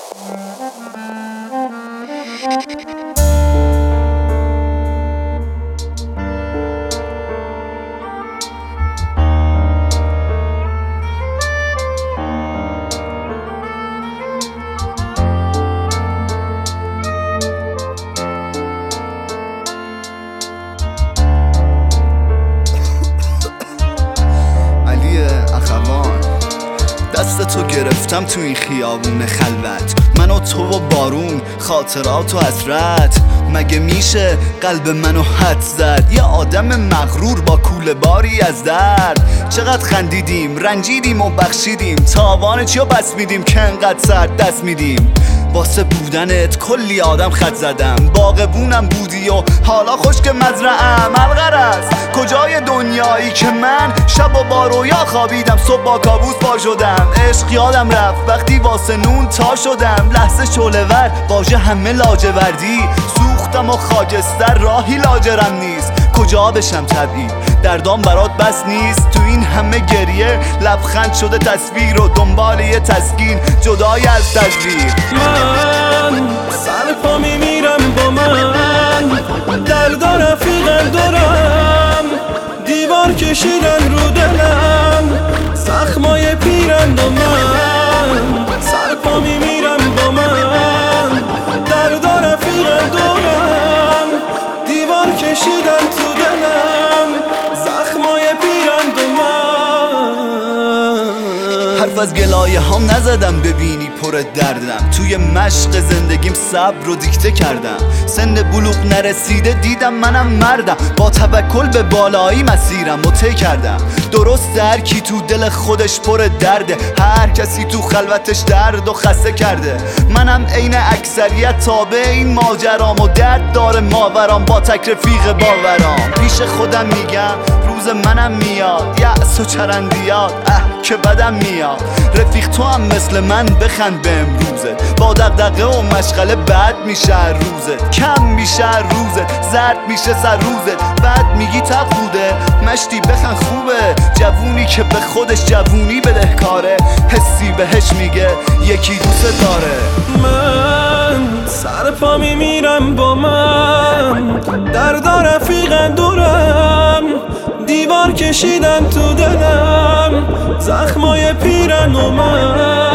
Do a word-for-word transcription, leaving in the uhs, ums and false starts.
دست تو گرفتم تو این خیابون خلوت، من و تو و بارون، خاطرات و حسرت. مگه میشه قلب منو حد زد؟ یه آدم مغرور با کوله باری از درد. چقدر خندیدیم، رنجیدیم و بخشیدیم، تاوان چیو بس میدیم که انقدر سرد دست میدیم. واسه بودنت کلی آدم خط زدم، باغبونم بودی و حالا خشک مزرعم. الغرض کجای دنیایی که من شب و با رویا خوابیدم، صبح با کابوس پا شدم. عشق یادم رفت وقتی واسه نون تا شدم، لحظه شعله ور واژه همه لاجوردی. سوختم و خاکستر راهی لاجرم نیست، کجا بشم طبیعی دردام برات بس نیست. تو این همه گریه لبخند شده تصویر و دنبال یه تسکین جدای از تدبیر. من سر پا میمیرم با من، درد رفیقم دارم، دیوار کشیدن رو دلم، زخمای پیرند و من سر پا میمیرم با من، درد رفیقم دارم، دیوار کشیدن تو دلم، زخمای پیرند و من. حرف از گلایه هم نزدم ببینی پر دردم، توی مشق زندگیم صبر رو دیکته کردم. سن بلوغ نرسیده دیدم منم مردم، با توکل به بالایی مسیرم رو طی کردم. درست هر کی تو دل خودش پر درده، هر کسی تو خلوتش درد و خسته کرده. منم عین اکثریت تابع این ماجرام و درد داره ماورام با تک رفیق باورام. پیش خودم میگم روز منم میاد، یأس و چرندیات اه که بدم میاد. رفیق تو هم مثل من بخند به امروزت، با دغدغه و مشغله بد میشه روزت، کم میشه روزت، زرد میشه سر روزت. بعد میگی تق بوده مشتی بخند خوبه، جوونی که به خودش جوونی بدهکاره، حسی بهش میگه یکی دوست داره. من سر پا میمیرم با من، درد رفیقم دورم، دیوار کشیدن تو دلم، زخمای پیرن و من